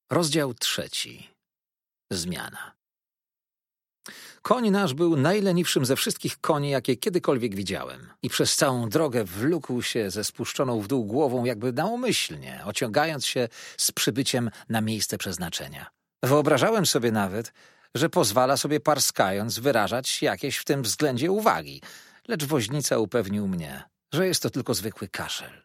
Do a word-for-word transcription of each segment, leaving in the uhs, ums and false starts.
Rozdział trzeci. Zmiana. Koń nasz był najleniwszym ze wszystkich koni, jakie kiedykolwiek widziałem, i przez całą drogę wlókł się ze spuszczoną w dół głową jakby naumyślnie, ociągając się z przybyciem na miejsce przeznaczenia. Wyobrażałem sobie nawet, że pozwala sobie parskając wyrażać jakieś w tym względzie uwagi, lecz woźnica upewnił mnie, że jest to tylko zwykły kaszel.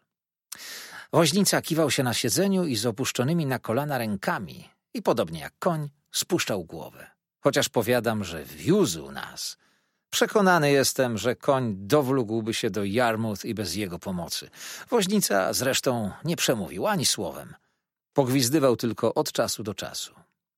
Woźnica kiwał się na siedzeniu i z opuszczonymi na kolana rękami i podobnie jak koń spuszczał głowę. Chociaż powiadam, że wiózł nas, przekonany jestem, że koń dowlógłby się do Yarmouth i bez jego pomocy. Woźnica zresztą nie przemówił ani słowem. Pogwizdywał tylko od czasu do czasu.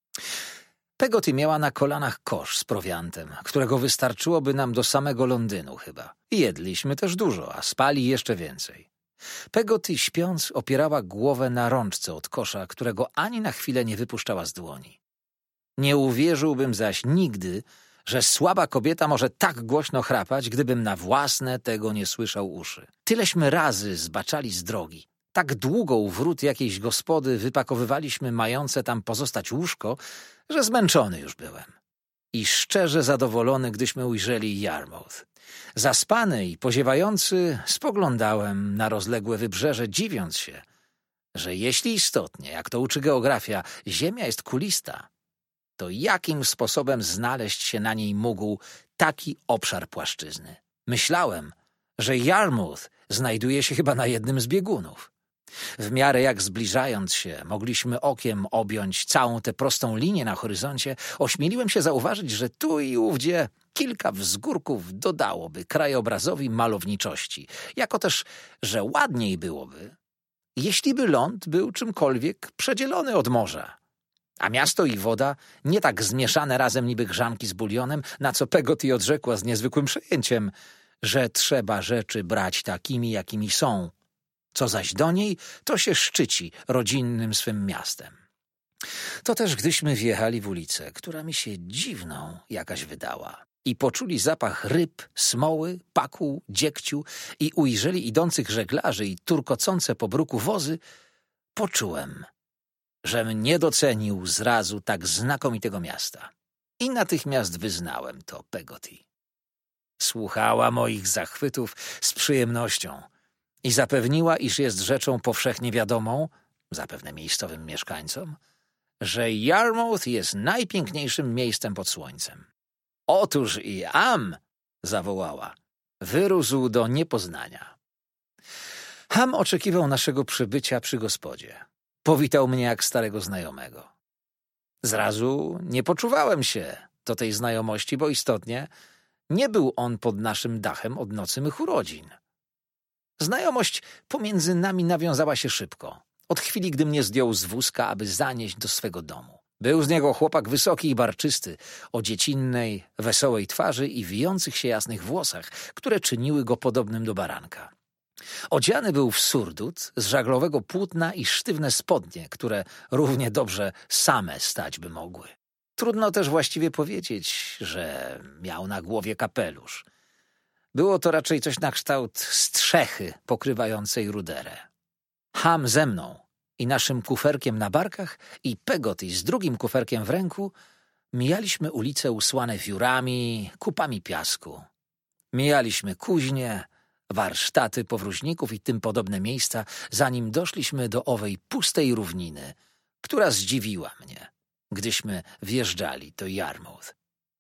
Peggotty miała na kolanach kosz z prowiantem, którego wystarczyłoby nam do samego Londynu chyba. I jedliśmy też dużo, a spali jeszcze więcej. Peggotty, śpiąc, opierała głowę na rączce od kosza, którego ani na chwilę nie wypuszczała z dłoni. Nie uwierzyłbym zaś nigdy, że słaba kobieta może tak głośno chrapać, gdybym na własne tego nie słyszał uszy. Tyleśmy razy zbaczali z drogi. Tak długo u wrót jakiejś gospody wypakowywaliśmy mające tam pozostać łóżko, że zmęczony już byłem. I szczerze zadowolony, gdyśmy ujrzeli Yarmouth. Zaspany i poziewający spoglądałem na rozległe wybrzeże, dziwiąc się, że jeśli istotnie, jak to uczy geografia, ziemia jest kulista, to jakim sposobem znaleźć się na niej mógł taki obszar płaszczyzny? Myślałem, że Yarmouth znajduje się chyba na jednym z biegunów. W miarę jak zbliżając się, mogliśmy okiem objąć całą tę prostą linię na horyzoncie, ośmieliłem się zauważyć, że tu i ówdzie kilka wzgórków dodałoby krajobrazowi malowniczości, jako też, że ładniej byłoby, jeśli by ląd był czymkolwiek przedzielony od morza. A miasto i woda nie tak zmieszane razem niby grzanki z bulionem, na co Peggotty odrzekła z niezwykłym przejęciem, że trzeba rzeczy brać takimi, jakimi są. Co zaś do niej, to się szczyci rodzinnym swym miastem. To też gdyśmy wjechali w ulicę, która mi się dziwną jakaś wydała, i poczuli zapach ryb, smoły, pakuł, dziegciu i ujrzeli idących żeglarzy i turkocące po bruku wozy, poczułem, żem nie docenił zrazu tak znakomitego miasta. I natychmiast wyznałem to Peggotty. Słuchała moich zachwytów z przyjemnością i zapewniła, iż jest rzeczą powszechnie wiadomą, zapewne miejscowym mieszkańcom, że Yarmouth jest najpiękniejszym miejscem pod słońcem. Otóż i Ham, zawołała, wyrósł do niepoznania. Ham oczekiwał naszego przybycia przy gospodzie. Powitał mnie jak starego znajomego. Zrazu nie poczuwałem się do tej znajomości, bo istotnie nie był on pod naszym dachem od nocy mych urodzin. Znajomość pomiędzy nami nawiązała się szybko, od chwili, gdy mnie zdjął z wózka, aby zanieść do swego domu. Był z niego chłopak wysoki i barczysty, o dziecinnej, wesołej twarzy i wijących się jasnych włosach, które czyniły go podobnym do baranka. Odziany był w surdut z żaglowego płótna i sztywne spodnie, które równie dobrze same stać by mogły. Trudno też właściwie powiedzieć, że miał na głowie kapelusz. Było to raczej coś na kształt strzechy pokrywającej ruderę. Ham ze mną i naszym kuferkiem na barkach i Peggotty z drugim kuferkiem w ręku mijaliśmy ulice usłane wiórami, kupami piasku. Mijaliśmy kuźnie, warsztaty powróźników i tym podobne miejsca, zanim doszliśmy do owej pustej równiny, która zdziwiła mnie, gdyśmy wjeżdżali do Yarmouth.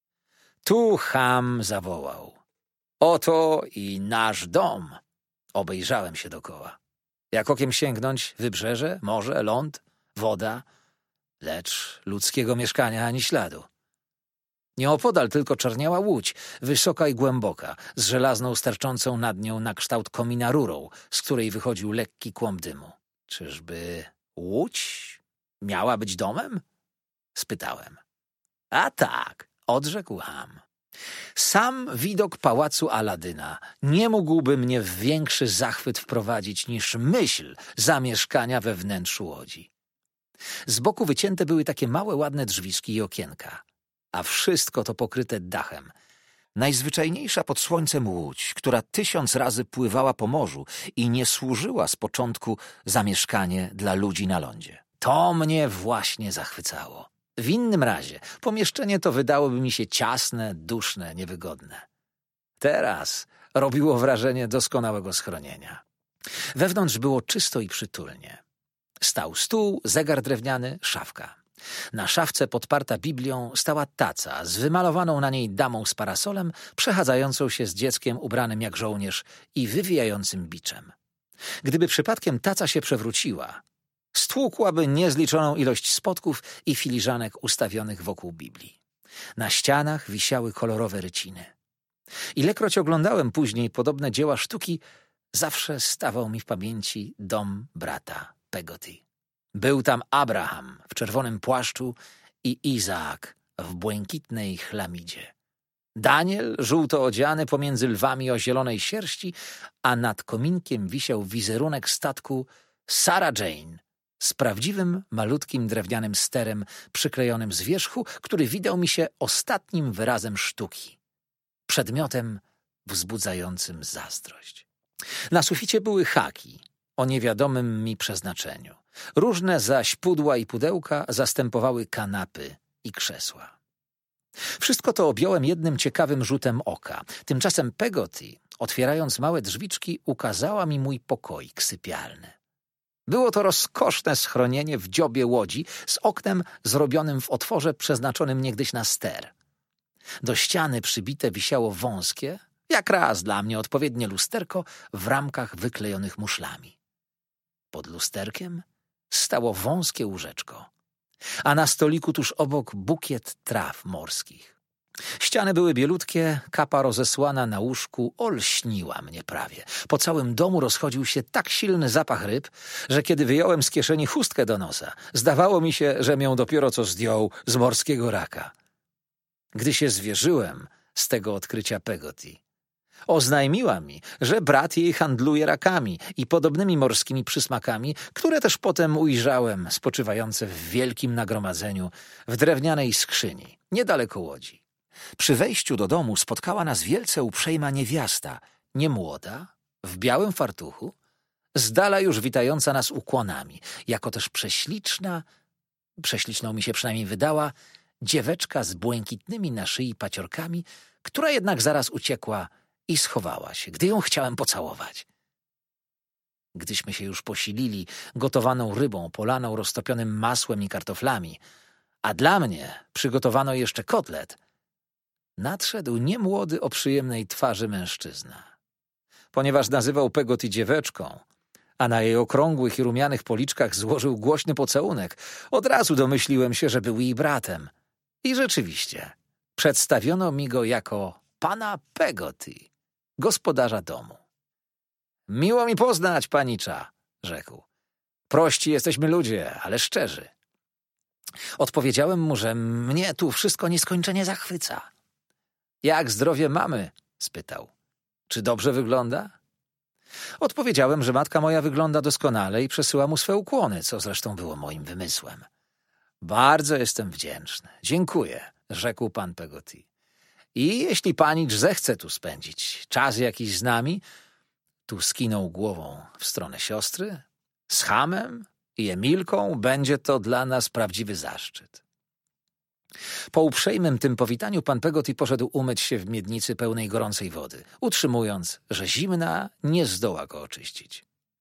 Tu Ham zawołał. Oto i nasz dom. Obejrzałem się dokoła. Jak okiem sięgnąć, wybrzeże, morze, ląd, woda, lecz ludzkiego mieszkania ani śladu. Nieopodal tylko czarniała łódź, wysoka i głęboka, z żelazną sterczącą nad nią na kształt komina rurą, z której wychodził lekki kłąb dymu. Czyżby łódź miała być domem? Spytałem. A tak, odrzekł Ham. Sam widok pałacu Aladyna nie mógłby mnie w większy zachwyt wprowadzić niż myśl zamieszkania we wnętrzu łodzi. Z boku wycięte były takie małe, ładne drzwiczki i okienka, a wszystko to pokryte dachem. Najzwyczajniejsza pod słońcem łódź, która tysiąc razy pływała po morzu i nie służyła z początku za mieszkanie dla ludzi na lądzie. To mnie właśnie zachwycało. W innym razie pomieszczenie to wydałoby mi się ciasne, duszne, niewygodne. Teraz robiło wrażenie doskonałego schronienia. Wewnątrz było czysto i przytulnie. Stał stół, zegar drewniany, szafka. Na szafce podparta Biblią stała taca z wymalowaną na niej damą z parasolem, przechadzającą się z dzieckiem ubranym jak żołnierz i wywijającym biczem. Gdyby przypadkiem taca się przewróciła, stłukłaby niezliczoną ilość spotków i filiżanek ustawionych wokół Biblii. Na ścianach wisiały kolorowe ryciny. Ilekroć oglądałem później podobne dzieła sztuki, zawsze stawał mi w pamięci dom brata Peggotty. Był tam Abraham w czerwonym płaszczu i Izaak w błękitnej chlamidzie. Daniel żółto odziany pomiędzy lwami o zielonej sierści, a nad kominkiem wisiał wizerunek statku Sarah Jane z prawdziwym, malutkim drewnianym sterem przyklejonym z wierzchu, który widał mi się ostatnim wyrazem sztuki, przedmiotem wzbudzającym zazdrość. Na suficie były haki o niewiadomym mi przeznaczeniu. Różne zaś pudła i pudełka zastępowały kanapy i krzesła. Wszystko to objąłem jednym ciekawym rzutem oka. Tymczasem Peggotty, otwierając małe drzwiczki, ukazała mi mój pokoik sypialny. Było to rozkoszne schronienie w dziobie łodzi z oknem zrobionym w otworze przeznaczonym niegdyś na ster. Do ściany przybite wisiało wąskie, jak raz dla mnie odpowiednie lusterko w ramkach wyklejonych muszlami. Pod lusterkiem stało wąskie łóżeczko, a na stoliku tuż obok bukiet traw morskich. Ściany były bielutkie, kapa rozesłana na łóżku olśniła mnie prawie. Po całym domu rozchodził się tak silny zapach ryb, że kiedy wyjąłem z kieszeni chustkę do nosa, zdawało mi się, że ją dopiero co zdjął z morskiego raka. Gdy się zwierzyłem z tego odkrycia Peggotty, oznajmiła mi, że brat jej handluje rakami i podobnymi morskimi przysmakami, które też potem ujrzałem spoczywające w wielkim nagromadzeniu w drewnianej skrzyni, niedaleko łodzi. Przy wejściu do domu spotkała nas wielce uprzejma niewiasta, niemłoda, w białym fartuchu, z dala już witająca nas ukłonami, jako też prześliczna, prześliczną mi się przynajmniej wydała, dzieweczka z błękitnymi na szyi paciorkami, która jednak zaraz uciekła i schowała się, gdy ją chciałem pocałować. Gdyśmy się już posilili gotowaną rybą, polaną roztopionym masłem i kartoflami, a dla mnie przygotowano jeszcze kotlet, nadszedł niemłody o przyjemnej twarzy mężczyzna. Ponieważ nazywał Peggotty dzieweczką, a na jej okrągłych i rumianych policzkach złożył głośny pocałunek, od razu domyśliłem się, że był jej bratem. I rzeczywiście, przedstawiono mi go jako pana Peggotty, gospodarza domu. Miło mi poznać, panicza, rzekł. Prości jesteśmy ludzie, ale szczerzy. Odpowiedziałem mu, że mnie tu wszystko nieskończenie zachwyca. Jak zdrowie mamy? Spytał. Czy dobrze wygląda? Odpowiedziałem, że matka moja wygląda doskonale i przesyła mu swe ukłony, co zresztą było moim wymysłem. Bardzo jestem wdzięczny. Dziękuję, rzekł pan Peggotty. I jeśli panicz zechce tu spędzić czas jakiś z nami, tu skinął głową w stronę siostry, z Hamem i Emilką będzie to dla nas prawdziwy zaszczyt. Po uprzejmym tym powitaniu pan Peggotty poszedł umyć się w miednicy pełnej gorącej wody, utrzymując, że zimna nie zdoła go oczyścić.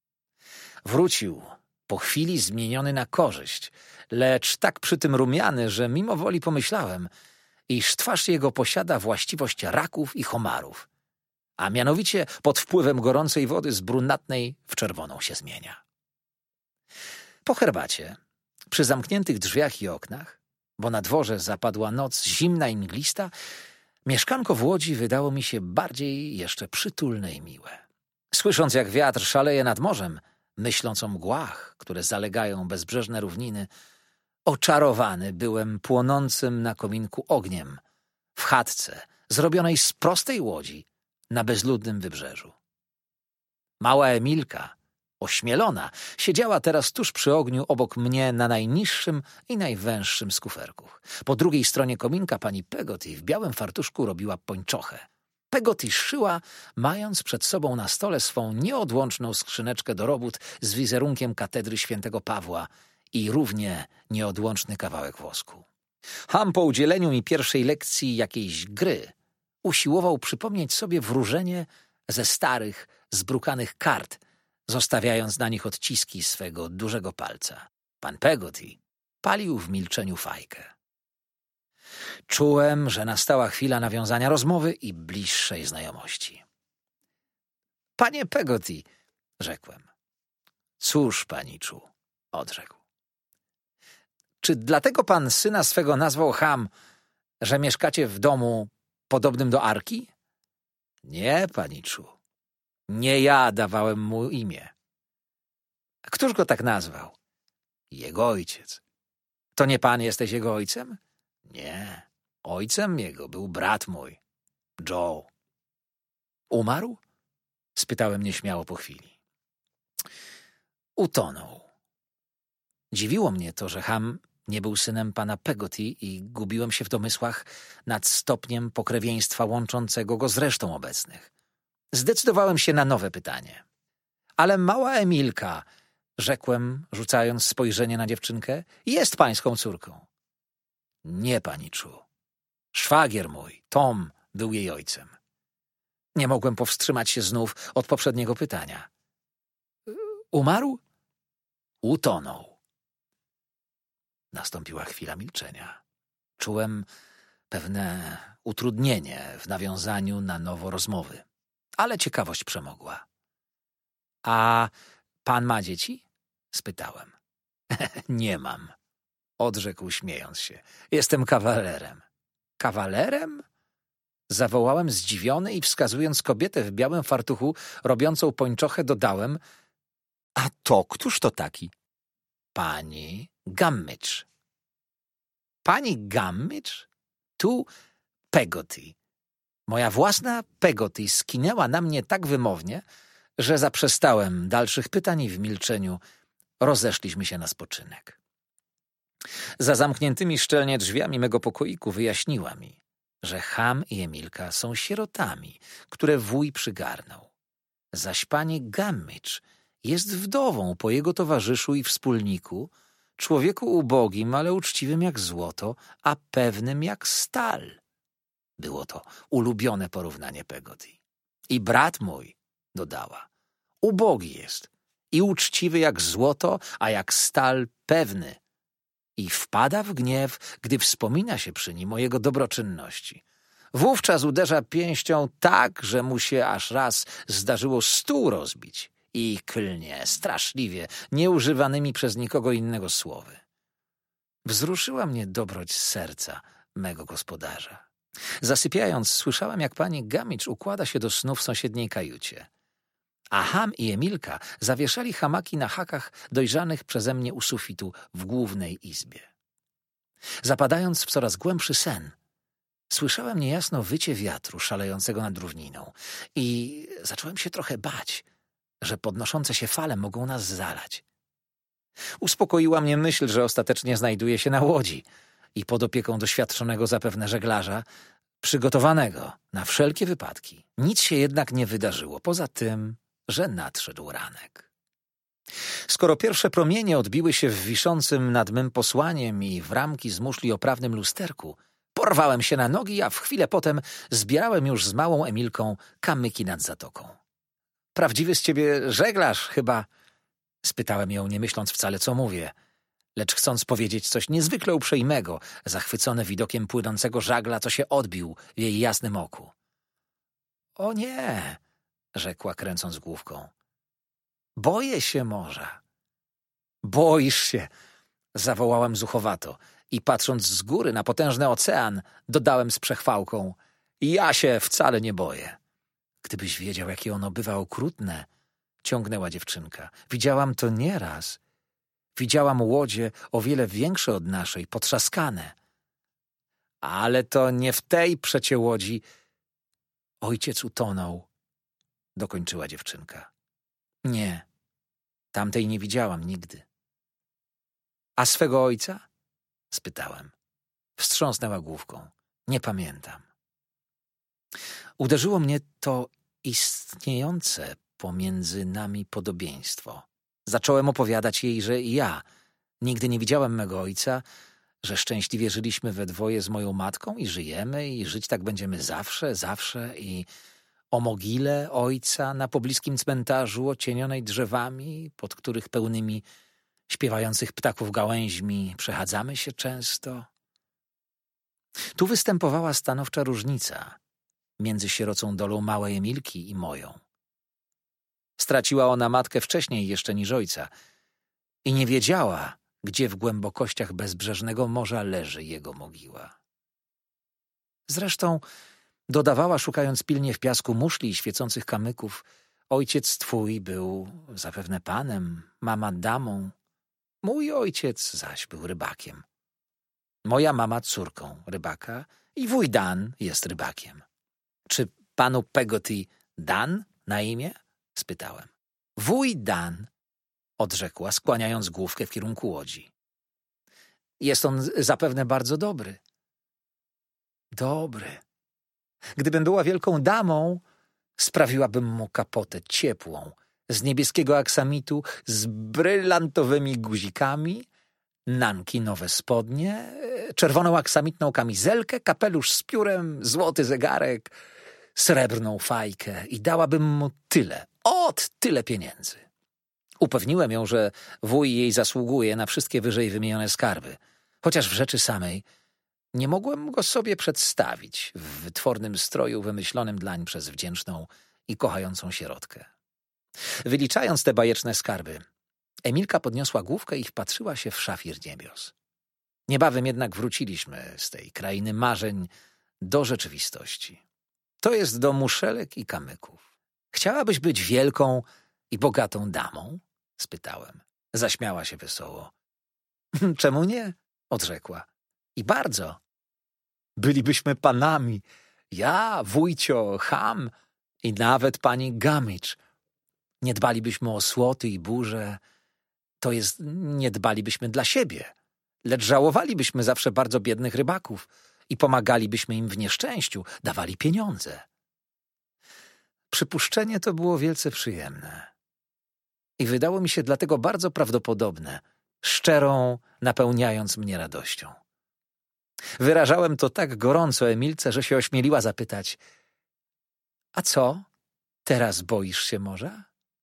Wrócił po chwili zmieniony na korzyść, lecz tak przy tym rumiany, że mimo woli pomyślałem, iż twarz jego posiada właściwość raków i homarów, a mianowicie pod wpływem gorącej wody z brunatnej w czerwoną się zmienia. Po herbacie, przy zamkniętych drzwiach i oknach, bo na dworze zapadła noc zimna i mglista, mieszkanko w łodzi wydało mi się bardziej jeszcze przytulne i miłe. Słysząc, jak wiatr szaleje nad morzem, myśląc o mgłach, które zalegają bezbrzeżne równiny, oczarowany byłem płonącym na kominku ogniem w chatce zrobionej z prostej łodzi na bezludnym wybrzeżu. Mała Emilka, ośmielona, siedziała teraz tuż przy ogniu obok mnie na najniższym i najwęższym z kuferków. Po drugiej stronie kominka pani Peggotty w białym fartuszku robiła pończochę. Peggotty szyła, mając przed sobą na stole swą nieodłączną skrzyneczkę do robót z wizerunkiem katedry świętego Pawła i równie nieodłączny kawałek wosku. Ham po udzieleniu mi pierwszej lekcji jakiejś gry usiłował przypomnieć sobie wróżenie ze starych, zbrukanych kart, zostawiając na nich odciski swego dużego palca. Pan Peggotty palił w milczeniu fajkę. Czułem, że nastała chwila nawiązania rozmowy i bliższej znajomości. — Panie Peggotty — rzekłem. — Cóż, paniczu — odrzekł. — Czy dlatego pan syna swego nazwał Ham, że mieszkacie w domu podobnym do arki? — Nie, paniczu. Nie ja dawałem mu imię. — Któż go tak nazwał? — Jego ojciec. — To nie pan jesteś jego ojcem? — Nie. Ojcem jego był brat mój, Joe. — Umarł? — spytałem nieśmiało po chwili. — Utonął. Dziwiło mnie to, że Ham nie był synem pana Peggotty i gubiłem się w domysłach nad stopniem pokrewieństwa łączącego go z resztą obecnych. Zdecydowałem się na nowe pytanie. — Ale mała Emilka — rzekłem, rzucając spojrzenie na dziewczynkę — jest pańską córką. — Nie, paniczu. Szwagier mój, Tom, był jej ojcem. Nie mogłem powstrzymać się znów od poprzedniego pytania. — Umarł? — Utonął. Nastąpiła chwila milczenia. Czułem pewne utrudnienie w nawiązaniu na nowo rozmowy, ale ciekawość przemogła. — A pan ma dzieci? — spytałem. — Nie mam — odrzekł śmiejąc się. — Jestem kawalerem. — Kawalerem? — zawołałem zdziwiony i wskazując kobietę w białym fartuchu robiącą pończochę dodałem — A to któż to taki? — Pani Gummidge. — Pani Gummidge? Tu Peggotty. Moja własna Peggotty skinęła na mnie tak wymownie, że zaprzestałem dalszych pytań i w milczeniu rozeszliśmy się na spoczynek. Za zamkniętymi szczelnie drzwiami mego pokoiku wyjaśniła mi, że Ham i Emilka są sierotami, które wuj przygarnął. Zaś pani Gummidge jest wdową po jego towarzyszu i wspólniku, człowieku ubogim, ale uczciwym jak złoto, a pewnym jak stal. Było to ulubione porównanie Peggotty. I brat mój, dodała, ubogi jest i uczciwy jak złoto, a jak stal pewny. I wpada w gniew, gdy wspomina się przy nim o jego dobroczynności. Wówczas uderza pięścią tak, że mu się aż raz zdarzyło stół rozbić i klnie straszliwie nieużywanymi przez nikogo innego słowy. Wzruszyła mnie dobroć serca mego gospodarza. Zasypiając, słyszałem, jak pani Gummidge układa się do snu w sąsiedniej kajucie. A Ham i Emilka zawieszali hamaki na hakach dojrzanych przeze mnie u sufitu w głównej izbie. Zapadając w coraz głębszy sen, słyszałem niejasno wycie wiatru szalejącego nad równiną i zacząłem się trochę bać, że podnoszące się fale mogą nas zalać. Uspokoiła mnie myśl, że ostatecznie znajduję się na łodzi i pod opieką doświadczonego zapewne żeglarza, przygotowanego na wszelkie wypadki. Nic się jednak nie wydarzyło, poza tym, że nadszedł ranek. Skoro pierwsze promienie odbiły się w wiszącym nad mym posłaniem i w ramki z muszli oprawnym lusterku, porwałem się na nogi, a w chwilę potem zbierałem już z małą Emilką kamyki nad zatoką. — Prawdziwy z ciebie żeglarz chyba? — spytałem ją, nie myśląc wcale, co mówię, lecz chcąc powiedzieć coś niezwykle uprzejmego, zachwycony widokiem płynącego żagla, co się odbił w jej jasnym oku. — O nie! — rzekła, kręcąc główką. — Boję się morza. — Boisz się! — zawołałem zuchowato i patrząc z góry na potężny ocean, dodałem z przechwałką. — Ja się wcale nie boję. — Gdybyś wiedział, jakie ono bywa okrutne — ciągnęła dziewczynka. — Widziałam to nieraz. Widziałam łodzie o wiele większe od naszej, potrzaskane. — Ale to nie w tej przecie łodzi. Ojciec utonął — dokończyła dziewczynka. — Nie, tamtej nie widziałam nigdy. — A swego ojca? — spytałem. Wstrząsnęła główką. — Nie pamiętam. Uderzyło mnie to istniejące pomiędzy nami podobieństwo. Zacząłem opowiadać jej, że ja, Nigdy nie widziałem mego ojca, że szczęśliwie żyliśmy we dwoje z moją matką i żyjemy i żyć tak będziemy zawsze, zawsze i o mogile ojca na pobliskim cmentarzu ocienionej drzewami, pod których pełnymi śpiewających ptaków gałęźmi przechadzamy się często. Tu występowała stanowcza różnica między sierocą dolą małej Emilki i moją. Straciła ona matkę wcześniej jeszcze niż ojca i nie wiedziała, gdzie w głębokościach bezbrzeżnego morza leży jego mogiła. Zresztą dodawała, szukając pilnie w piasku muszli i świecących kamyków, ojciec twój był zapewne panem, mama damą, mój ojciec zaś był rybakiem. Moja mama córką rybaka i wuj Dan jest rybakiem. Czy panu Peggotty Dan na imię? Spytałem. Wuj Dan, odrzekła, skłaniając główkę w kierunku łodzi. Jest on zapewne bardzo dobry. Dobry. Gdybym była wielką damą, sprawiłabym mu kapotę ciepłą, z niebieskiego aksamitu, z brylantowymi guzikami, nanki nowe spodnie, czerwoną aksamitną kamizelkę, kapelusz z piórem, złoty zegarek, srebrną fajkę i dałabym mu tyle, ot tyle pieniędzy. Upewniłem ją, że wuj jej zasługuje na wszystkie wyżej wymienione skarby, chociaż w rzeczy samej nie mogłem go sobie przedstawić w wytwornym stroju wymyślonym dlań przez wdzięczną i kochającą sierotkę. Wyliczając te bajeczne skarby, Emilka podniosła główkę i wpatrzyła się w szafir niebios. Niebawem jednak wróciliśmy z tej krainy marzeń do rzeczywistości. To jest do muszelek i kamyków. Chciałabyś być wielką i bogatą damą? Spytałem. Zaśmiała się wesoło. Czemu nie? Odrzekła. I bardzo. Bylibyśmy panami. Ja, wujcio, Ham i nawet pani Gamicz. Nie dbalibyśmy o słoty i burze. To jest, nie dbalibyśmy dla siebie, lecz żałowalibyśmy zawsze bardzo biednych rybaków i pomagalibyśmy im w nieszczęściu, dawali pieniądze. Przypuszczenie to było wielce przyjemne i wydało mi się dlatego bardzo prawdopodobne, szczerą, napełniając mnie radością. Wyrażałem to tak gorąco Emilce, że się ośmieliła zapytać: a co, teraz boisz się morza?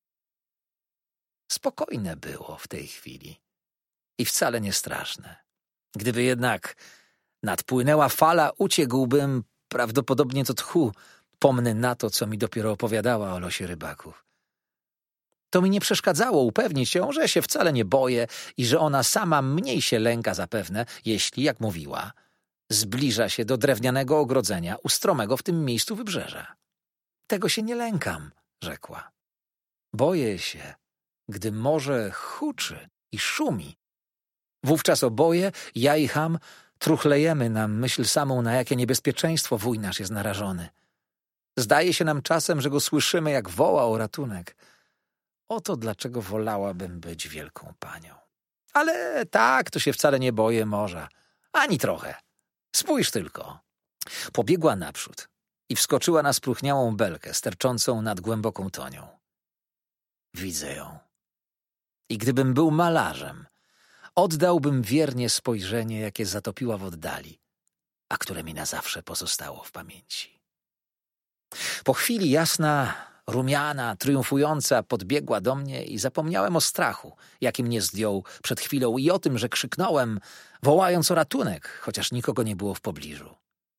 Spokojne było w tej chwili i wcale nie straszne. Gdyby jednak nadpłynęła fala, uciekłbym prawdopodobnie do tchu, pomny na to, co mi dopiero opowiadała o losie rybaków. To mi nie przeszkadzało upewnić się, że się wcale nie boję i że ona sama mniej się lęka zapewne, jeśli, jak mówiła, zbliża się do drewnianego ogrodzenia ustromego w tym miejscu wybrzeża. Tego się nie lękam, rzekła. Boję się, gdy morze huczy i szumi. Wówczas oboje, ja i Ham, truchlejemy na myśl samą, na jakie niebezpieczeństwo wuj nasz jest narażony. Zdaje się nam czasem, że go słyszymy, jak woła o ratunek. Oto dlaczego wolałabym być wielką panią. Ale tak, to się wcale nie boję morza. Ani trochę. Spójrz tylko. Pobiegła naprzód i wskoczyła na spróchniałą belkę sterczącą nad głęboką tonią. Widzę ją. I gdybym był malarzem, oddałbym wiernie spojrzenie, jakie zatopiła w oddali, a które mi na zawsze pozostało w pamięci. Po chwili jasna, rumiana, triumfująca podbiegła do mnie i zapomniałem o strachu, jaki mnie zdjął przed chwilą i o tym, że krzyknąłem, wołając o ratunek, chociaż nikogo nie było w pobliżu.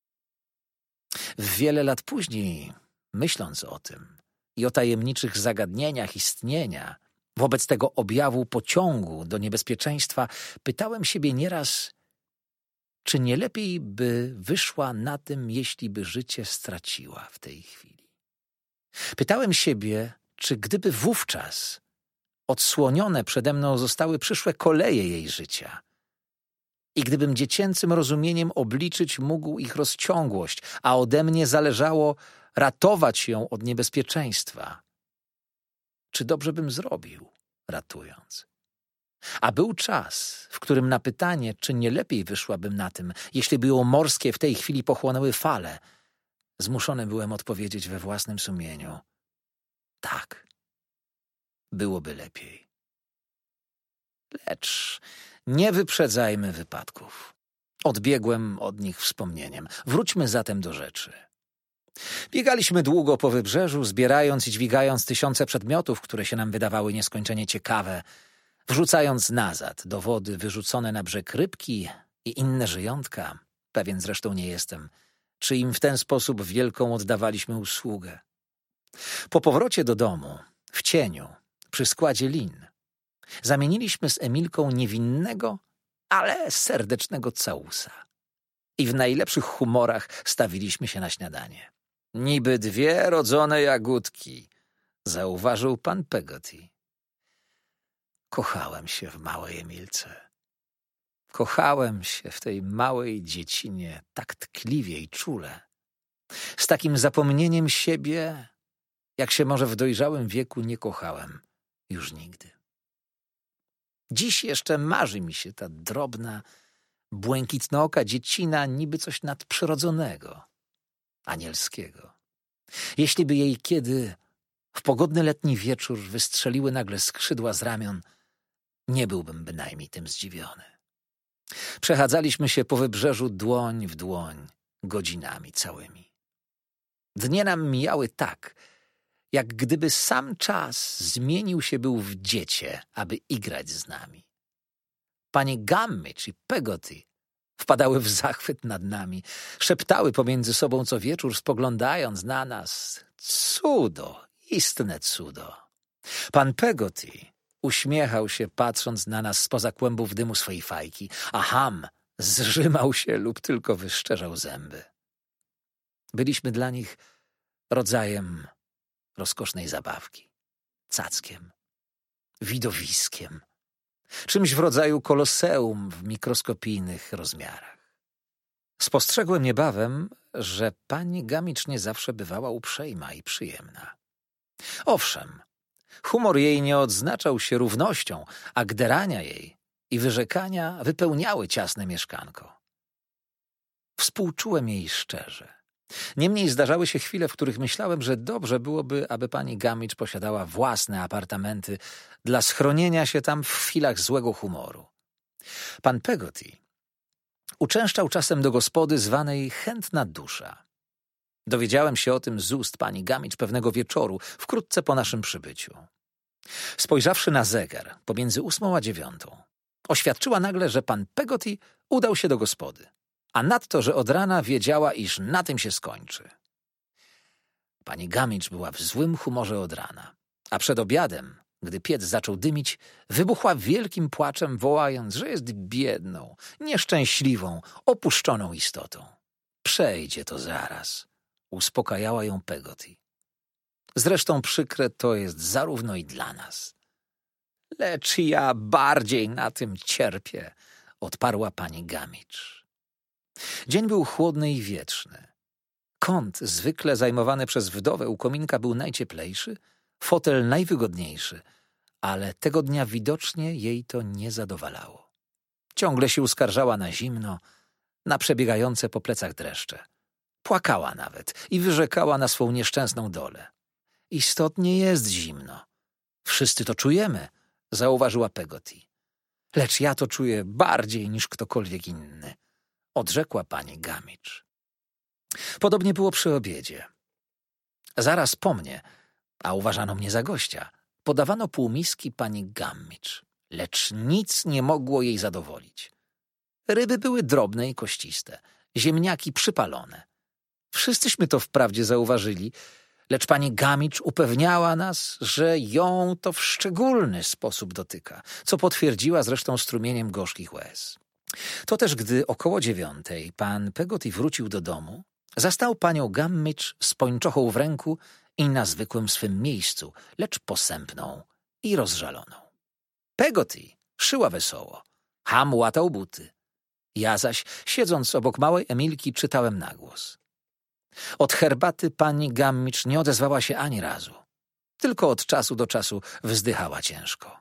Wiele lat później, myśląc o tym i o tajemniczych zagadnieniach istnienia, wobec tego objawu pociągu do niebezpieczeństwa, pytałem siebie nieraz, czy nie lepiej by wyszła na tym, jeśli by życie straciła w tej chwili. Pytałem siebie, czy gdyby wówczas odsłonione przede mną zostały przyszłe koleje jej życia i gdybym dziecięcym rozumieniem obliczyć mógł ich rozciągłość, a ode mnie zależało ratować ją od niebezpieczeństwa, czy dobrze bym zrobił, ratując? A był czas, w którym na pytanie, czy nie lepiej wyszłabym na tym, jeśli by ją morskie w tej chwili pochłonęły fale, zmuszony byłem odpowiedzieć we własnym sumieniu: tak, byłoby lepiej. Lecz Nie wyprzedzajmy wypadków. Odbiegłem od nich wspomnieniem. Wróćmy zatem do rzeczy. Biegaliśmy długo po wybrzeżu, zbierając i dźwigając tysiące przedmiotów, które się nam wydawały nieskończenie ciekawe, wrzucając nazad do wody wyrzucone na brzeg rybki i inne żyjątka. Pewien zresztą nie jestem, czy im w ten sposób wielką oddawaliśmy usługę. Po powrocie do domu, w cieniu, przy składzie lin, zamieniliśmy z Emilką niewinnego, ale serdecznego całusa. I w najlepszych humorach stawiliśmy się na śniadanie. Niby dwie rodzone jagódki, zauważył pan Peggotty. Kochałem się w małej Emilce. Kochałem się w tej małej dziecinie tak tkliwie i czule. Z takim zapomnieniem siebie, jak się może w dojrzałym wieku nie kochałem już nigdy. Dziś jeszcze marzy mi się ta drobna, błękitnooka dziecina, niby coś nadprzyrodzonego, anielskiego. Jeśli by jej kiedy w pogodny letni wieczór wystrzeliły nagle skrzydła z ramion, nie byłbym bynajmniej tym zdziwiony. Przechadzaliśmy się po wybrzeżu dłoń w dłoń, godzinami całymi. Dnie nam mijały tak, jak gdyby sam czas zmienił się był w dziecię, aby igrać z nami. Panie Gummidge i Peggotty wpadały w zachwyt nad nami, szeptały pomiędzy sobą co wieczór, spoglądając na nas. Cudo, istne cudo. Pan Peggotty uśmiechał się, patrząc na nas spoza kłębów dymu swej fajki, a Ham zżymał się lub tylko wyszczerzał zęby. Byliśmy dla nich rodzajem rozkosznej zabawki, cackiem, widowiskiem, czymś w rodzaju koloseum w mikroskopijnych rozmiarach. Spostrzegłem niebawem, że pani Gummidge nie zawsze bywała uprzejma i przyjemna. Owszem, humor jej nie odznaczał się równością, a gderania jej i wyrzekania wypełniały ciasne mieszkanko. Współczułem jej szczerze. Niemniej zdarzały się chwile, w których myślałem, że dobrze byłoby, aby pani Gummidge posiadała własne apartamenty dla schronienia się tam w chwilach złego humoru. Pan Peggotty uczęszczał czasem do gospody zwanej Chętna Dusza. Dowiedziałem się o tym z ust pani Gummidge pewnego wieczoru, wkrótce po naszym przybyciu. Spojrzawszy na zegar pomiędzy ósmą a dziewiątą, oświadczyła nagle, że pan Peggotty udał się do gospody, a nadto, że od rana wiedziała, iż na tym się skończy. Pani Gummidge była w złym humorze od rana, a przed obiadem, gdy piec zaczął dymić, wybuchła wielkim płaczem, wołając, że jest biedną, nieszczęśliwą, opuszczoną istotą. Przejdzie to zaraz, uspokajała ją Peggotty. Zresztą przykre to jest zarówno i dla nas. Lecz ja bardziej na tym cierpię, odparła pani Gummidge. Dzień był chłodny i wietrzny. Kąt zwykle zajmowany przez wdowę u kominka był najcieplejszy, fotel najwygodniejszy, ale tego dnia widocznie jej to nie zadowalało. Ciągle się uskarżała na zimno, na przebiegające po plecach dreszcze. Płakała nawet i wyrzekała na swą nieszczęsną dolę. Istotnie jest zimno. Wszyscy to czujemy, zauważyła Peggotty. Lecz ja to czuję bardziej niż ktokolwiek inny, odrzekła pani Gummidge. Podobnie było przy obiedzie. Zaraz po mnie, a uważano mnie za gościa, podawano półmiski pani Gummidge, lecz nic nie mogło jej zadowolić. Ryby były drobne i kościste, ziemniaki przypalone. Wszyscyśmy to wprawdzie zauważyli, lecz pani Gummidge upewniała nas, że ją to w szczególny sposób dotyka, co potwierdziła zresztą strumieniem gorzkich łez. To też gdy około dziewiątej pan Peggotty wrócił do domu, zastał panią Gummidge z pończochą w ręku i na zwykłym swym miejscu, lecz posępną i rozżaloną. Peggotty szyła wesoło, Ham łatał buty. Ja zaś, siedząc obok małej Emilki, czytałem na głos. Od herbaty pani Gummidge nie odezwała się ani razu. Tylko od czasu do czasu wzdychała ciężko.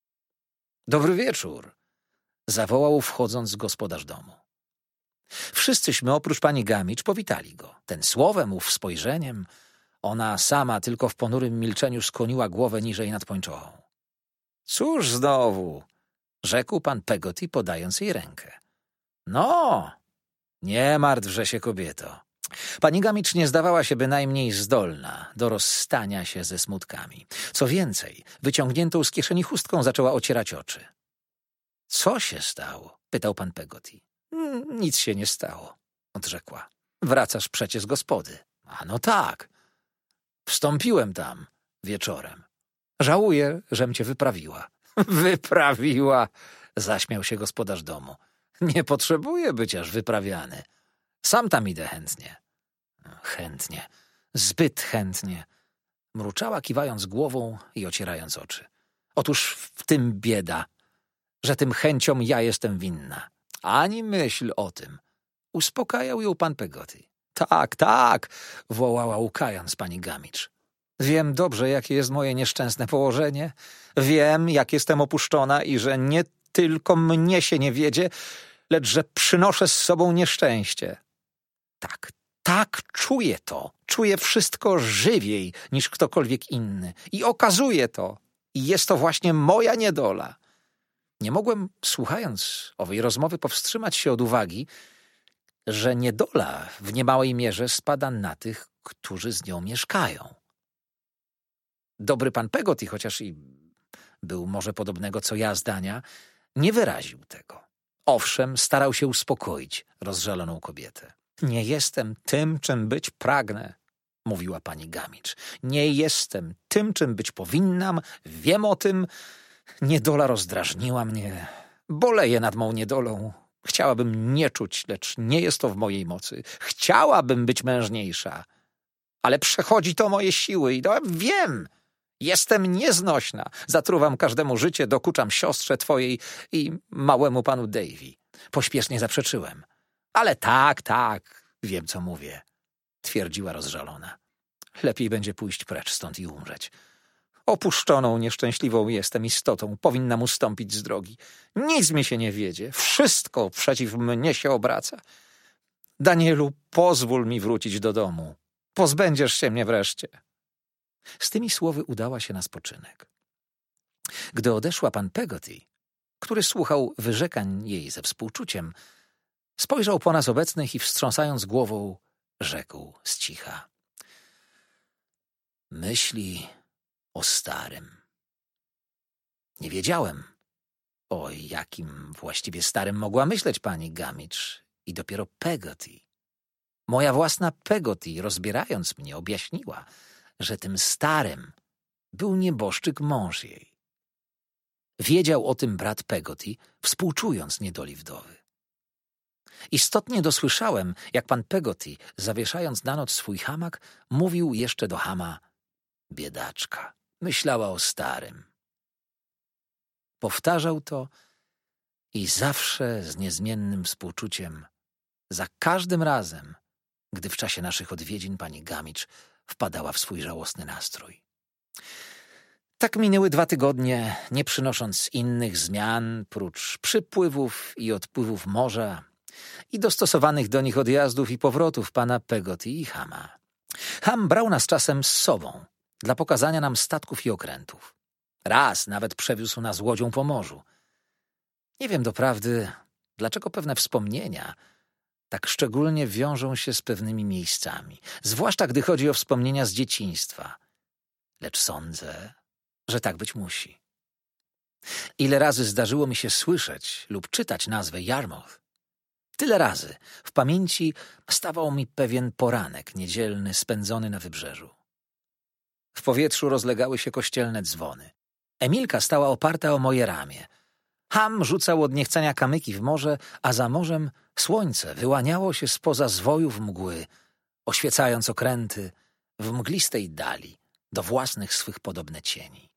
Dobry wieczór, zawołał wchodząc gospodarz domu. Wszyscyśmy oprócz pani Gummidge powitali go. Ten słowem, ów spojrzeniem. Ona sama tylko w ponurym milczeniu skłoniła głowę niżej nad pończochą. Cóż znowu? rzekł pan Peggotty, podając jej rękę. No, nie martwże się, kobieto. Pani Gamicz nie zdawała się bynajmniej zdolna do rozstania się ze smutkami. Co więcej, wyciągniętą z kieszeni chustką zaczęła ocierać oczy. Co się stało? Pytał pan Peggotty. Nic się nie stało, odrzekła. Wracasz przecie z gospody. A no tak. Wstąpiłem tam wieczorem. Żałuję, żem cię wyprawiła. Wyprawiła, zaśmiał się gospodarz domu. Nie potrzebuję być aż wyprawiany. Sam tam idę chętnie. Chętnie, zbyt chętnie. Mruczała, kiwając głową i ocierając oczy. Otóż w tym bieda, że tym chęciom ja jestem winna. Ani myśl o tym. Uspokajał ją pan Peggotty. Tak, tak, wołała łkając pani Gamicz. Wiem dobrze, jakie jest moje nieszczęsne położenie. Wiem, jak jestem opuszczona i że nie tylko mnie się nie wiedzie, lecz że przynoszę z sobą nieszczęście. Tak, tak, czuję to. Czuję wszystko żywiej niż ktokolwiek inny. I okazuję to. I jest to właśnie moja niedola. Nie mogłem, słuchając owej rozmowy, powstrzymać się od uwagi, że niedola w niemałej mierze spada na tych, którzy z nią mieszkają. Dobry pan Peggotty, chociaż i był może podobnego co ja zdania, nie wyraził tego. Owszem, starał się uspokoić rozżaloną kobietę. Nie jestem tym, czym być pragnę, mówiła pani Gamicz. Nie jestem tym, czym być powinnam, wiem o tym. Niedola rozdrażniła mnie. Boleję nad mą niedolą. Chciałabym nie czuć, lecz nie jest to w mojej mocy. Chciałabym być mężniejsza, ale przechodzi to moje siły i no, wiem, jestem nieznośna. Zatruwam każdemu życie, dokuczam siostrze twojej i małemu panu Davy. Pośpiesznie zaprzeczyłem. Ale tak, tak, wiem, co mówię, twierdziła rozżalona. Lepiej będzie pójść precz stąd i umrzeć. Opuszczoną, nieszczęśliwą jestem istotą, powinnam ustąpić z drogi. Nic mi się nie wiedzie, wszystko przeciw mnie się obraca. Danielu, pozwól mi wrócić do domu. Pozbędziesz się mnie wreszcie. Z tymi słowy udała się na spoczynek. Gdy odeszła pan Peggotty, który słuchał wyrzekań jej ze współczuciem, spojrzał po nas obecnych i wstrząsając głową, rzekł z cicha. Myśli o starym. Nie wiedziałem, o jakim właściwie starym mogła myśleć pani Gamicz i dopiero Peggotty. Moja własna Peggotty, rozbierając mnie, objaśniła, że tym starym był nieboszczyk mąż jej. Wiedział o tym brat Peggotty, współczując niedoli wdowy. Istotnie dosłyszałem, jak pan Peggotty, zawieszając na noc swój hamak, mówił jeszcze do chama: biedaczka, myślała o starym. Powtarzał to i zawsze z niezmiennym współczuciem, za każdym razem, gdy w czasie naszych odwiedzin pani Gamicz wpadała w swój żałosny nastrój. Tak minęły dwa tygodnie, nie przynosząc innych zmian, prócz przypływów i odpływów morza i dostosowanych do nich odjazdów i powrotów pana Peggotty i chama. Cham brał nas czasem z sobą dla pokazania nam statków i okrętów. Raz nawet przewiózł nas łodzią po morzu. Nie wiem doprawdy, dlaczego pewne wspomnienia tak szczególnie wiążą się z pewnymi miejscami, zwłaszcza gdy chodzi o wspomnienia z dzieciństwa. Lecz sądzę, że tak być musi. Ile razy zdarzyło mi się słyszeć lub czytać nazwę Yarmouth, tyle razy w pamięci stawał mi pewien poranek niedzielny spędzony na wybrzeżu. W powietrzu rozlegały się kościelne dzwony. Emilka stała oparta o moje ramię. Ham rzucał od niechcenia kamyki w morze, a za morzem słońce wyłaniało się spoza zwojów mgły, oświecając okręty w mglistej dali do własnych swych podobne cieni.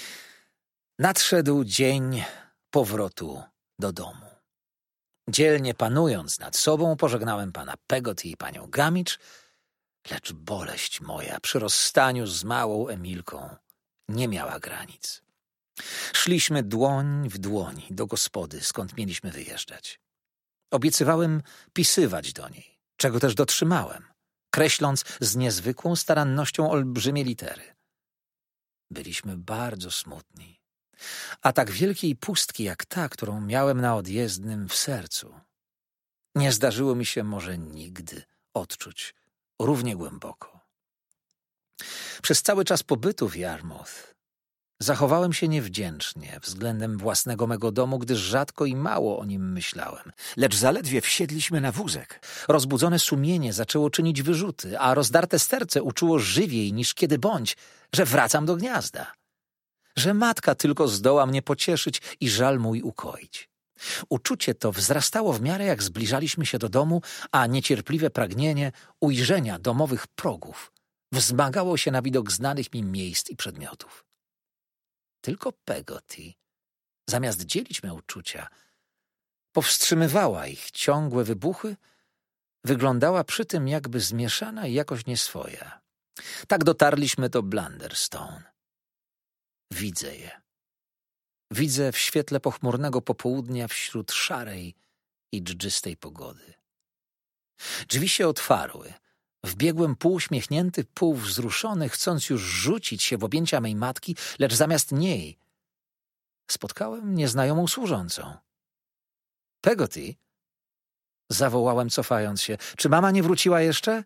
Nadszedł dzień powrotu do domu. Dzielnie panując nad sobą, pożegnałem pana Peggotty i panią Gamicz, lecz boleść moja przy rozstaniu z małą Emilką nie miała granic. Szliśmy dłoń w dłoń do gospody, skąd mieliśmy wyjeżdżać. Obiecywałem pisywać do niej, czego też dotrzymałem, kreśląc z niezwykłą starannością olbrzymie litery. Byliśmy bardzo smutni. a tak wielkiej pustki jak ta, którą miałem na odjezdnym w sercu, nie zdarzyło mi się może nigdy odczuć równie głęboko. Przez cały czas pobytu w Yarmouth zachowałem się niewdzięcznie względem własnego mego domu, gdyż rzadko i mało o nim myślałem. Lecz zaledwie wsiedliśmy na wózek, rozbudzone sumienie zaczęło czynić wyrzuty, a rozdarte serce uczuło żywiej niż kiedy bądź, że wracam do gniazda, że matka tylko zdoła mnie pocieszyć i żal mój ukoić. Uczucie to wzrastało w miarę jak zbliżaliśmy się do domu, a niecierpliwe pragnienie ujrzenia domowych progów wzmagało się na widok znanych mi miejsc i przedmiotów. Tylko Peggotty, zamiast dzielić me uczucia, powstrzymywała ich ciągłe wybuchy, wyglądała przy tym jakby zmieszana i jakoś nieswoja. Tak dotarliśmy do Blunderstone. Widzę je. Widzę w świetle pochmurnego popołudnia wśród szarej i dżdżystej pogody. Drzwi się otwarły. Wbiegłem półuśmiechnięty, półwzruszony, chcąc już rzucić się w objęcia mej matki, lecz zamiast niej spotkałem nieznajomą służącą. Peggotty? Zawołałem, cofając się. Czy mama nie wróciła jeszcze?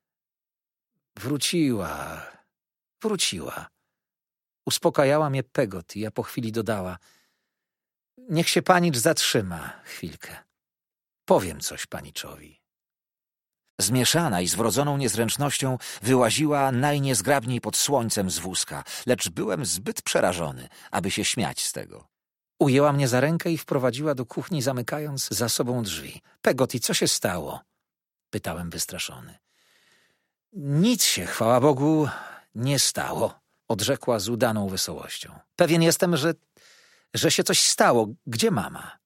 Wróciła. Wróciła. Uspokajała mnie Peggotty, a po chwili dodała. Niech się panicz zatrzyma chwilkę. Powiem coś paniczowi. Zmieszana i z wrodzoną niezręcznością wyłaziła najniezgrabniej pod słońcem z wózka, lecz byłem zbyt przerażony, aby się śmiać z tego. Ujęła mnie za rękę i wprowadziła do kuchni, zamykając za sobą drzwi. Peggotty, co się stało? Pytałem wystraszony. Nic się, chwała Bogu, nie stało, odrzekła z udaną wesołością. Pewien jestem, że, że się coś stało. Gdzie mama?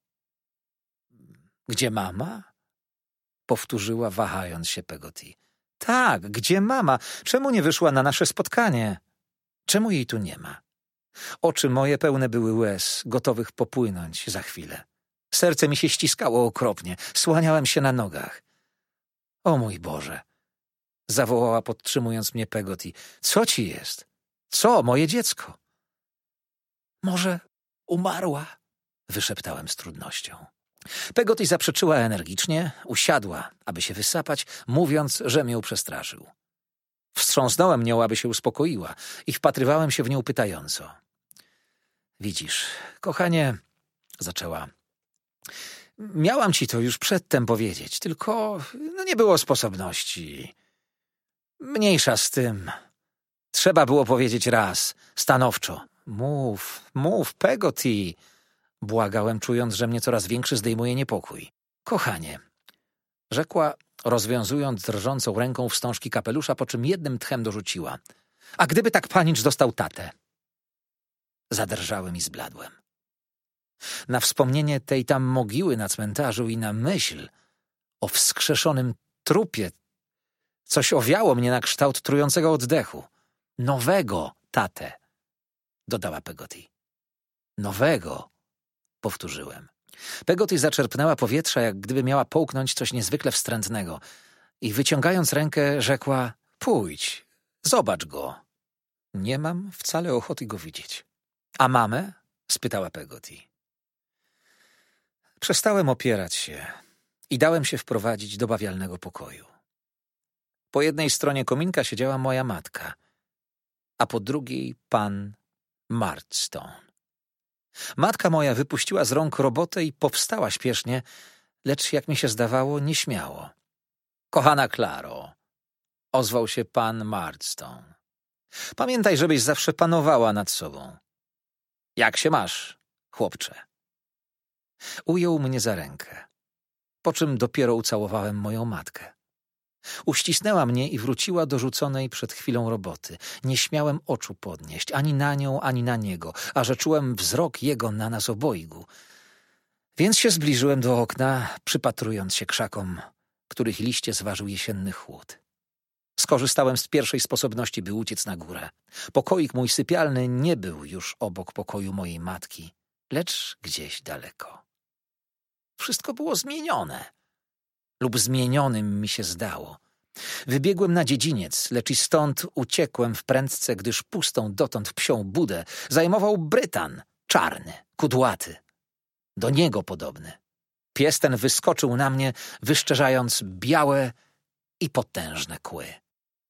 Gdzie mama? Powtórzyła, wahając się Peggotty. Tak, gdzie mama? Czemu nie wyszła na nasze spotkanie? Czemu jej tu nie ma? Oczy moje pełne były łez, gotowych popłynąć za chwilę. Serce mi się ściskało okropnie, słaniałem się na nogach. O mój Boże! Zawołała, podtrzymując mnie Peggotty. Co ci jest? Co, moje dziecko? Może umarła? Wyszeptałem z trudnością. Peggotty zaprzeczyła energicznie, usiadła, aby się wysapać, mówiąc, że mnie przestraszył. Wstrząsnąłem nią, aby się uspokoiła i wpatrywałem się w nią pytająco. Widzisz, kochanie, zaczęła. Miałam ci to już przedtem powiedzieć, tylko no, nie było sposobności. Mniejsza z tym. Trzeba było powiedzieć raz, stanowczo. Mów, mów, Peggotty. Błagałem, czując, że mnie coraz większy zdejmuje niepokój. Kochanie, rzekła, rozwiązując drżącą ręką wstążki kapelusza, po czym jednym tchem dorzuciła. A gdyby tak panicz dostał tatę? Zadrżałem i zbladłem. Na wspomnienie tej tam mogiły na cmentarzu i na myśl o wskrzeszonym trupie coś owiało mnie na kształt trującego oddechu. Nowego tatę, dodała Peggotty. Nowego, powtórzyłem. Peggotty zaczerpnęła powietrza, jak gdyby miała połknąć coś niezwykle wstrętnego i wyciągając rękę rzekła, pójdź, zobacz go. Nie mam wcale ochoty go widzieć. A mamę? Spytała Peggotty. Przestałem opierać się i dałem się wprowadzić do bawialnego pokoju. Po jednej stronie kominka siedziała moja matka, a po drugiej pan Murdstone. Matka moja wypuściła z rąk robotę i powstała śpiesznie, lecz jak mi się zdawało, nieśmiało. Kochana Klaro, ozwał się pan Murdstone. Pamiętaj, żebyś zawsze panowała nad sobą. Jak się masz, chłopcze? Ujął mnie za rękę, po czym dopiero ucałowałem moją matkę. Uścisnęła mnie i wróciła do rzuconej przed chwilą roboty. Nie śmiałem oczu podnieść, ani na nią, ani na niego, a że czułem wzrok jego na nas obojgu. Więc się zbliżyłem do okna, przypatrując się krzakom, których liście zważył jesienny chłód. Skorzystałem z pierwszej sposobności, by uciec na górę. Pokoik mój sypialny nie był już obok pokoju mojej matki, lecz gdzieś daleko. Wszystko było zmienione. Lub zmienionym mi się zdało. Wybiegłem na dziedziniec, lecz i stąd uciekłem w prędce, gdyż pustą dotąd psią budę zajmował Brytan, czarny, kudłaty, do niego podobny. Pies ten wyskoczył na mnie, wyszczerzając białe i potężne kły.